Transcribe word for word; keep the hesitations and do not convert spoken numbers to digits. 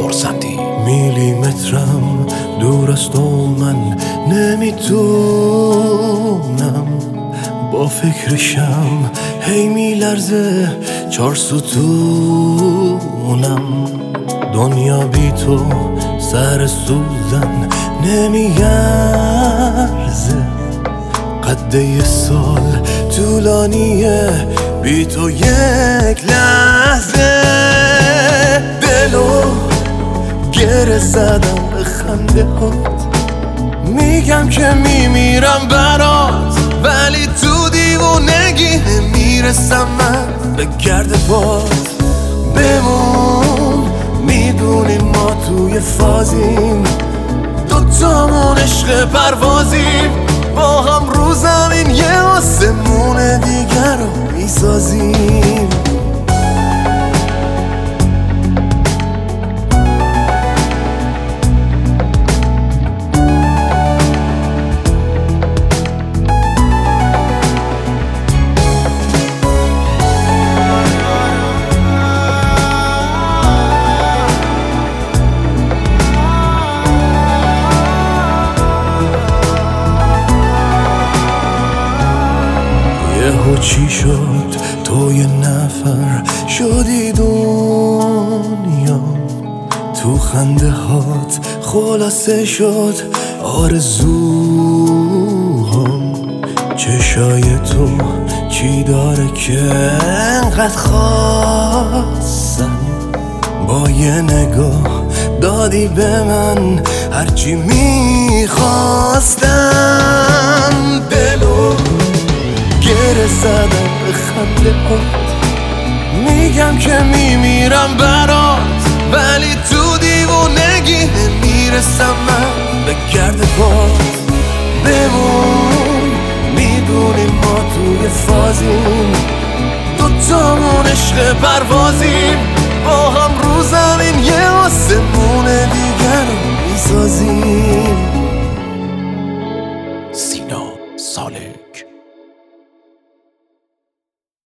خرسندی. میلیمترم دور است و من نمیدونم، با فکرشم هی میلرزه چار ستونم. دنیا بی تو سر سوزن نمیارزه، قده یه سال طولانیه بی تو یک لحظه. دلو گره زدم به خنده هات، میگم که میمیرم برات، ولی تو دیوونگی نمیرسم من به گرد باد. بمون، میدونیم ما توی فازیم، دوتامون عشق پروازیم، با هم رو زمین یه آسمون دیگر رو میسازیم. یهو چی شد تو یه نفر شدی دنیا، تو خنده هات خلاصه شد آرزوهام. چشای تو چی داره که انقدر خواستن، با یه نگاه دادی به من هرچی میخواستم. دلو گره زدم به خنده هات، میگم که میمیرم برات، ولی تو دیوونگی نمیرسم من به گرد باد. بمون، میدونیم ما توی فازیم، دوتامون عشق پروازیم، با هم رو زمین یه آسمون دیگه